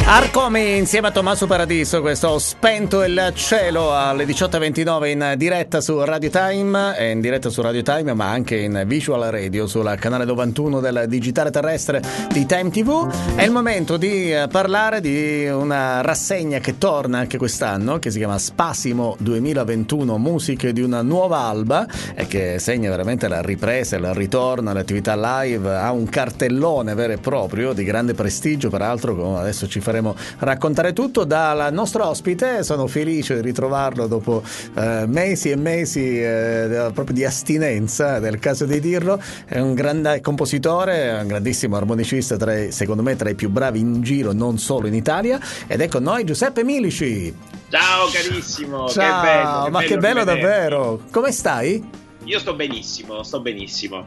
Arcomi insieme a Tommaso Paradiso, questo Ho spento il cielo alle 18:29 in diretta su Radio Time, è in diretta su Radio Time ma anche in visual radio sul canale 91 del digitale terrestre di Time TV. È il momento di parlare di una rassegna che torna anche quest'anno, che si chiama Spasimo 2021, musiche di una nuova alba, e che segna veramente la ripresa, il ritorno alle attività live. Ha un cartellone vero e proprio di grande prestigio, peraltro adesso ci faremo raccontare tutto dal nostro ospite. Sono felice di ritrovarlo dopo mesi e mesi proprio di astinenza, del caso di dirlo. È un grande compositore, un grandissimo armonicista, secondo me tra i più bravi in giro, non solo in Italia, ed è con noi Giuseppe Milici. Ciao carissimo. Ciao, che bello davvero. Come stai? Io sto benissimo. Sto benissimo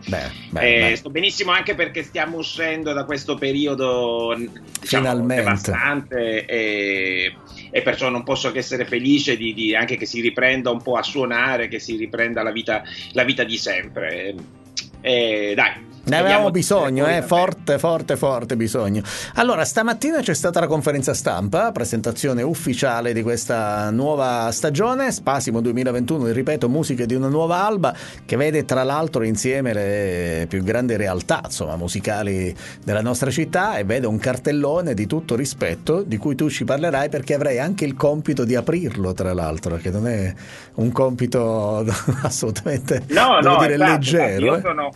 anche perché stiamo uscendo da questo periodo, diciamo, finalmente devastante, e perciò non posso che essere felice di anche che si riprenda un po' a suonare, che si riprenda la vita di sempre. Dai, ne avevamo bisogno, forte bisogno. Allora, stamattina c'è stata la conferenza stampa, presentazione ufficiale di questa nuova stagione, Spasimo 2021, ripeto, musiche di una nuova alba, che vede tra l'altro insieme le più grandi realtà, insomma, musicali della nostra città, e vede un cartellone di tutto rispetto, di cui tu ci parlerai, perché avrei anche il compito di aprirlo, tra l'altro, che non è un compito assolutamente leggero. Io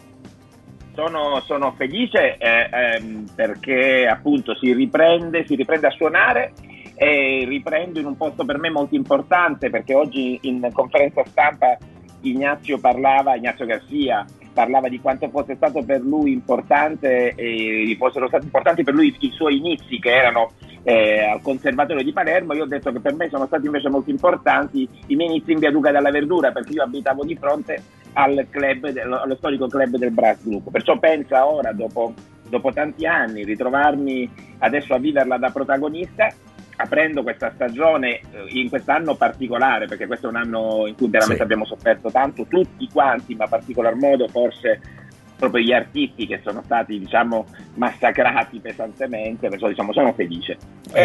sono felice perché appunto si riprende a suonare, e riprendo in un posto per me molto importante, perché oggi in conferenza stampa Ignazio Garcia parlava di quanto fosse stato per lui importante, e fossero stati importanti per lui i suoi inizi, che erano al Conservatorio di Palermo. Io ho detto che per me sono stati invece molto importanti i miei inizi in via Duca della Verdura, perché io abitavo di fronte allo storico club del Brass Group. Perciò pensa ora, dopo tanti anni, ritrovarmi adesso a viverla da protagonista, aprendo questa stagione in quest'anno particolare, perché questo è un anno in cui veramente abbiamo sofferto tanto, tutti quanti, ma in particolar modo forse proprio gli artisti, che sono stati, diciamo, massacrati pesantemente. Perciò, diciamo, sono felice.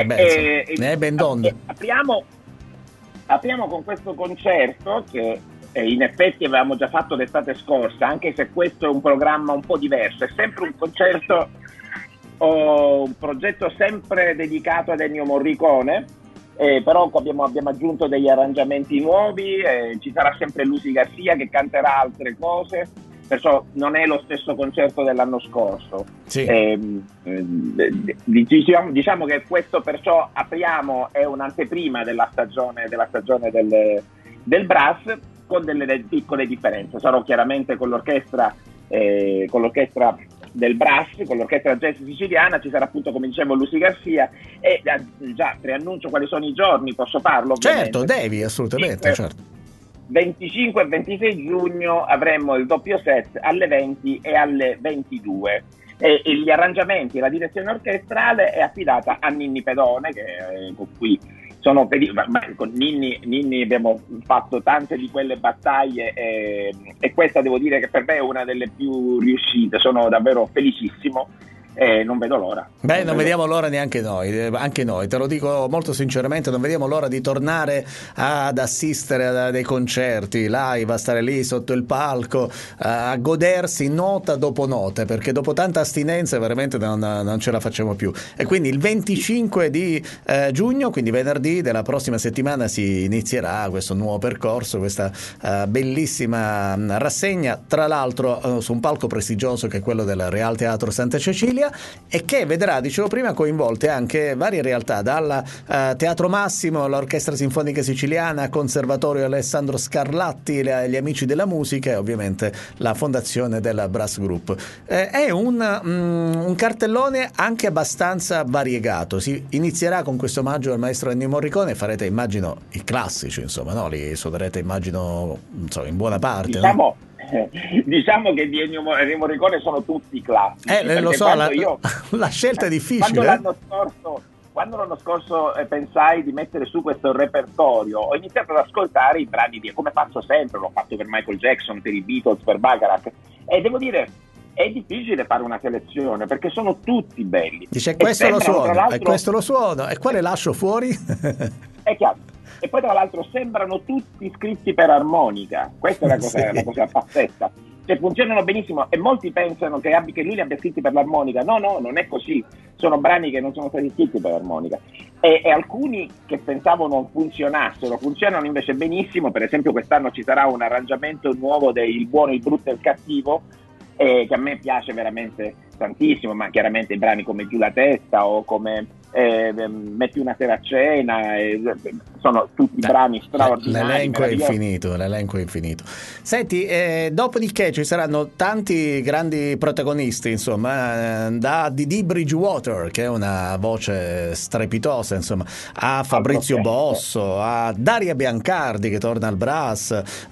Apriamo con questo concerto che in effetti avevamo già fatto l'estate scorsa, anche se questo è un programma un po' diverso, è sempre un concerto, un progetto sempre dedicato ad Ennio Morricone, però abbiamo aggiunto degli arrangiamenti nuovi, ci sarà sempre Lucy Garcia che canterà altre cose, perciò non è lo stesso concerto dell'anno scorso. Diciamo che questo, perciò apriamo, è un'anteprima della stagione del brass, con delle piccole differenze. Sarò chiaramente con l'orchestra del brass, con l'orchestra jazz siciliana. Ci sarà appunto, come dicevo, Lucy Garcia, e già preannuncio quali sono i giorni, posso farlo? Certo, ovviamente. devi, assolutamente, certo. 25 e 26 giugno avremo il doppio set alle 20 e alle 22. E gli arrangiamenti e la direzione orchestrale è affidata a Ninni Pedone, con cui sono con Ninni abbiamo fatto tante di quelle battaglie, e questa devo dire che per me è una delle più riuscite. Sono davvero felicissimo. Non vedo l'ora. Non vediamo l'ora neanche noi, anche noi, te lo dico molto sinceramente, non vediamo l'ora di tornare ad assistere a dei concerti live, a stare lì sotto il palco, a godersi nota dopo nota, perché dopo tanta astinenza veramente non ce la facciamo più. E quindi il 25 di giugno, quindi venerdì della prossima settimana, si inizierà questo nuovo percorso, questa bellissima rassegna, tra l'altro su un palco prestigioso che è quello del Real Teatro Santa Cecilia, e che vedrà, dicevo prima, coinvolte anche varie realtà, dal Teatro Massimo, l'Orchestra Sinfonica Siciliana, Conservatorio Alessandro Scarlatti, gli Amici della Musica e ovviamente la fondazione della Brass Group. È un cartellone anche abbastanza variegato. Si inizierà con questo omaggio al maestro Ennio Morricone, farete immagino i classici, insomma, no? Li suonerete immagino, insomma, in buona parte, no? Diciamo che di Ennio Morricone sono tutti classici. Lo so, la scelta è difficile. Quando l'anno scorso pensai di mettere su questo repertorio, ho iniziato ad ascoltare i brani come faccio sempre, l'ho fatto per Michael Jackson, per i Beatles, per Bacharach, e devo dire è difficile fare una selezione perché sono tutti belli. Dice questo lo suono, e questo lo suono, e quale lascio fuori? È chiaro. E poi tra l'altro sembrano tutti scritti per armonica, questa è la cosa, Sì. la cosa pazzesca. Cioè funzionano benissimo e molti pensano che lui li abbia scritti per l'armonica. No, non è così. Sono brani che non sono stati scritti per l'armonica. E alcuni che pensavo non funzionassero, funzionano invece benissimo. Per esempio quest'anno ci sarà un arrangiamento nuovo del Il buono, il brutto e il cattivo, che a me piace veramente tantissimo, ma chiaramente brani come Giù la testa o come Metti una sera a cena, sono tutti brani straordinari. L'elenco è infinito. Senti, dopodiché ci saranno tanti grandi protagonisti, insomma, da Dee Bridgewater, che è una voce strepitosa, insomma, a Fabrizio Bosso, a Daria Biancardi che torna al brass,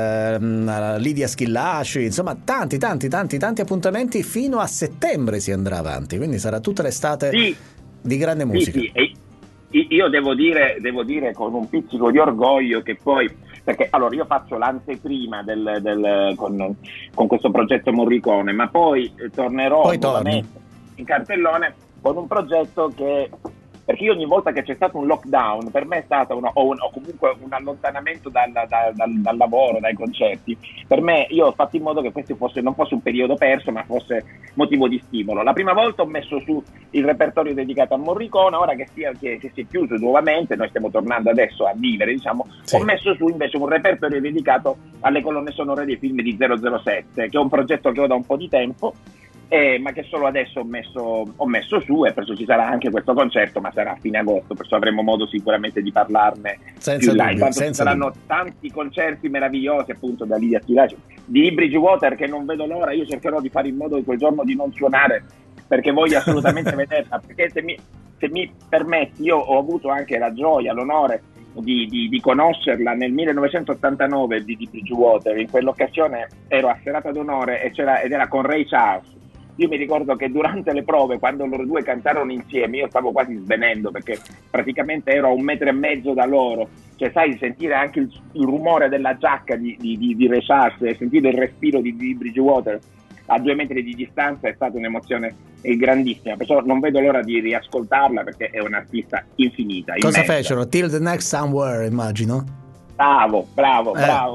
a Lidia Schillaci, insomma tanti appuntamenti. Fino a settembre si andrà avanti, quindi sarà tutta l'estate. Sì. Di grande musica. Sì. E io devo dire con un pizzico di orgoglio che poi, perché allora io faccio l'anteprima con questo progetto Morricone, ma poi tornerò in cartellone con un progetto perché io ogni volta che c'è stato un lockdown, per me è stato o comunque un allontanamento dal lavoro, dai concerti, per me io ho fatto in modo che questo non fosse un periodo perso, ma fosse motivo di stimolo. La prima volta ho messo su il repertorio dedicato a Morricone, ora che si è chiuso nuovamente, noi stiamo tornando adesso a vivere, diciamo, sì. Ho messo su invece un repertorio dedicato alle colonne sonore dei film di 007, che è un progetto che ho da un po' di tempo, ma che solo adesso ho messo su, e perciò ci sarà anche questo concerto, ma sarà a fine agosto, perciò avremo modo sicuramente di parlarne senza più là. dubbio, Intanto ci saranno tanti concerti meravigliosi, appunto, da Lidia Schillaci, di Bridgewater, che non vedo l'ora. Io cercherò di fare in modo che quel giorno di non suonare, perché voglio assolutamente vederla, perché se mi permetti, io ho avuto anche la gioia, l'onore di conoscerla nel 1989 di Bridgewater. In quell'occasione ero a serata d'onore ed era con Ray Charles. Io mi ricordo che durante le prove, quando loro due cantarono insieme, io stavo quasi svenendo, perché praticamente ero a 1,5 metri da loro. Cioè, sai, sentire anche il rumore della giacca di Ray Charles, sentire il respiro di Bridgewater a 2 metri di distanza è stata un'emozione grandissima. Perciò non vedo l'ora di riascoltarla, perché è un'artista infinita. Cosa immensa. fecero? Till the Next Somewhere, immagino? Bravo.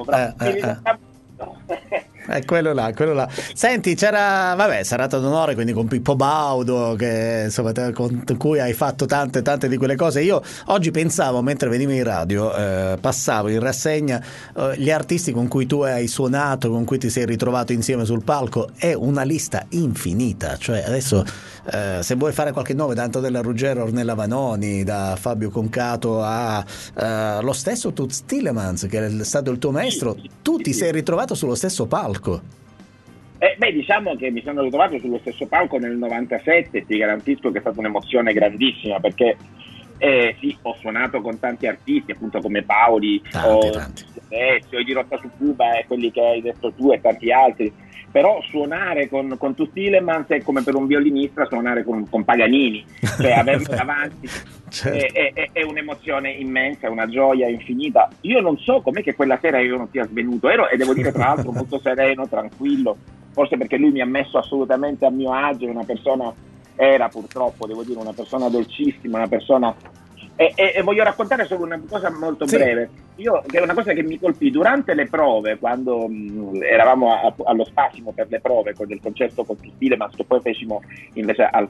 Quello là. Senti, c'era serata d'onore, quindi con Pippo Baudo, che insomma con cui hai fatto tante di quelle cose. Io oggi pensavo, mentre venivo in radio, passavo in rassegna gli artisti con cui tu hai suonato, con cui ti sei ritrovato insieme sul palco. È una lista infinita, cioè adesso se vuoi fare qualche nome, da Antonella Ruggero, Ornella Vanoni, da Fabio Concato a lo stesso Toots Thielemans, che è stato il tuo maestro, tu ti sei ritrovato sullo stesso palco. Diciamo che mi sono ritrovato sullo stesso palco nel 97, ti garantisco che è stata un'emozione grandissima, perché sì, ho suonato con tanti artisti, appunto come Paoli, tanti. O di Rotta su Cuba, e quelli che hai detto tu e tanti altri. Però suonare con Toots Thielemans è come per un violinista suonare con Paganini, cioè averlo davanti certo. è un'emozione immensa, una gioia infinita. Io non so com'è che quella sera io non sia svenuto, e devo dire tra l'altro molto sereno, tranquillo, forse perché lui mi ha messo assolutamente a mio agio. Era purtroppo, devo dire, una persona dolcissima, una persona. E voglio raccontare solo una cosa molto breve. Che è una cosa che mi colpì durante le prove, quando eravamo allo spasimo per le prove del concerto con Toots Thielemans, che poi fecimo invece al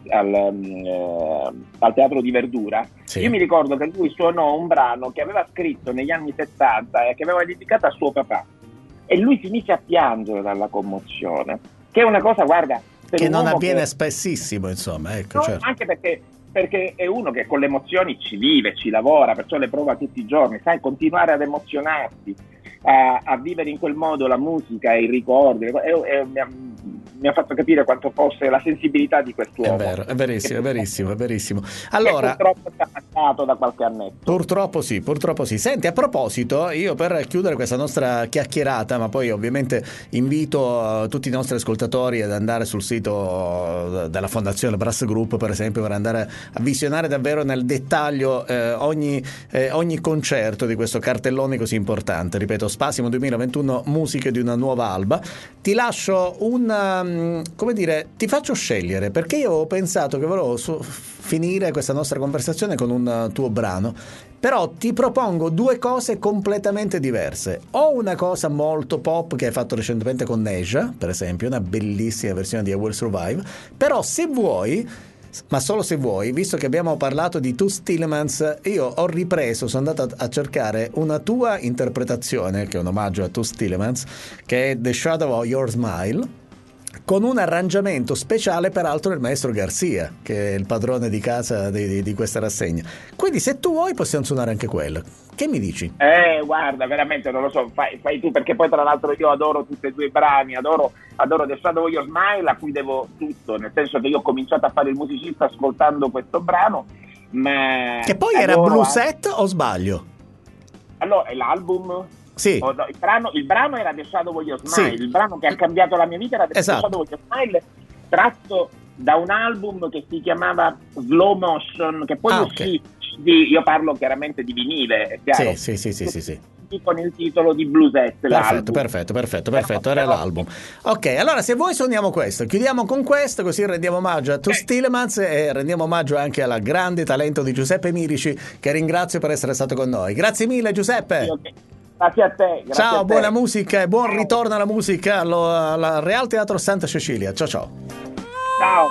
Teatro di Verdura. Sì. Io mi ricordo che lui suonò un brano che aveva scritto negli anni 70 e che aveva dedicato a suo papà, e lui si mise a piangere dalla commozione, che è una cosa, guarda, che non avviene spessissimo, insomma, ecco. No, certo. Anche perché è uno che con le emozioni ci vive, ci lavora, perciò le prova tutti i giorni, sai, continuare ad emozionarsi, a vivere in quel modo la musica e i ricordi, mi ha fatto capire quanto fosse la sensibilità di quest'uomo. È vero, è verissimo. Allora, purtroppo è passato da qualche annetto. Purtroppo sì. Senti, a proposito, io per chiudere questa nostra chiacchierata, ma poi ovviamente invito tutti i nostri ascoltatori ad andare sul sito della Fondazione Brass Group, per esempio, per andare a visionare davvero nel dettaglio ogni concerto di questo cartellone così importante. Ripeto, Spasimo 2021, musiche di una nuova alba. Ti lascio un come dire, ti faccio scegliere, perché io ho pensato che volevo finire questa nostra conversazione con un tuo brano, però ti propongo due cose completamente diverse. O una cosa molto pop che hai fatto recentemente con Neja, per esempio, una bellissima versione di I Will Survive, però se vuoi, ma solo se vuoi, visto che abbiamo parlato di Toots Thielemans, io ho ripreso, sono andato a cercare una tua interpretazione, che è un omaggio a Toots Thielemans, che è The Shadow of Your Smile, con un arrangiamento speciale peraltro del maestro Garcia, che è il padrone di casa di questa rassegna. Quindi se tu vuoi possiamo suonare anche quello. Che mi dici? Guarda, veramente non lo so, fai tu, perché poi tra l'altro io adoro tutti e due i brani, adoro The Shadow of Your Smile, a cui devo tutto, nel senso che io ho cominciato a fare il musicista ascoltando questo brano, ma... Che poi era Blue Set o sbaglio? Allora, è l'album... Sì. Il brano era The Shadow of Your Smile, sì. Il brano che ha cambiato la mia vita era The Shadow of Your Smile, tratto da un album che si chiamava Slow Motion, che poi uscì, io parlo chiaramente di vinile, è chiaro? Sì. Con il titolo di Bluesette. Perfetto, era l'album. Ok, allora se vuoi suoniamo questo, chiudiamo con questo, così rendiamo omaggio a Toots Thielemans e rendiamo omaggio anche al grande talento di Giuseppe Milici, che ringrazio per essere stato con noi. Grazie mille Giuseppe. Grazie a te. Ciao, a te. Buona musica e buon ritorno alla musica al Real Teatro Santa Cecilia. Ciao. Ciao.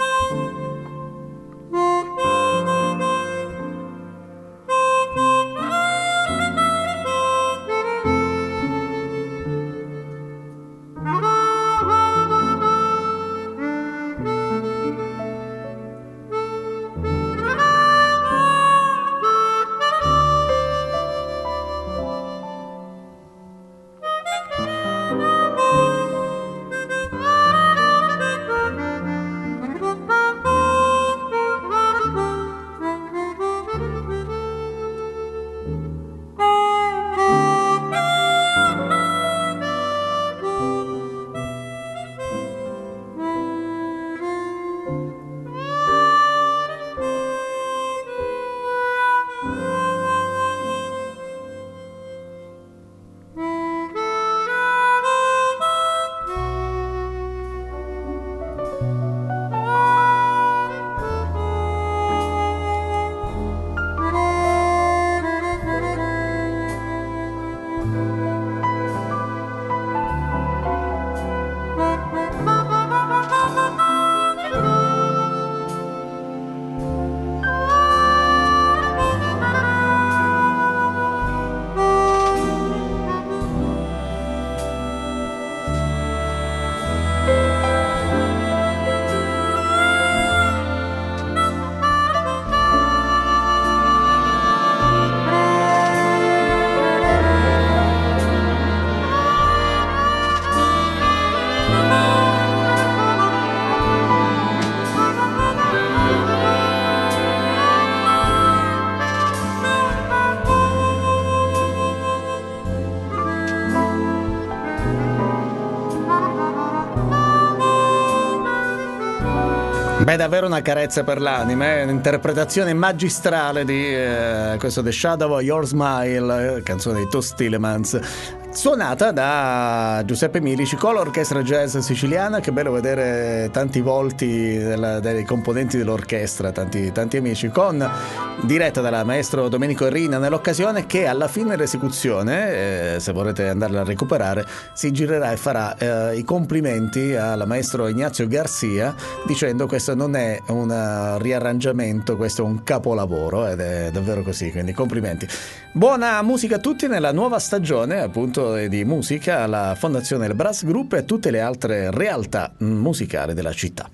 Beh, davvero una carezza per l'anima, un'interpretazione magistrale di questo The Shadow of Your Smile, canzone di Toots Thielemans, suonata da Giuseppe Milici con l'orchestra jazz siciliana. Che bello vedere tanti volti dei componenti dell'orchestra, tanti amici, diretta dal maestro Domenico Rina nell'occasione, che alla fine dell'esecuzione, se volete andarla a recuperare, si girerà e farà i complimenti al maestro Ignazio Garcia, dicendo questo non è un riarrangiamento, questo è un capolavoro, ed è davvero così, quindi complimenti. Buona musica a tutti nella nuova stagione appunto di musica alla Fondazione del Brass Group e a tutte le altre realtà musicali della città.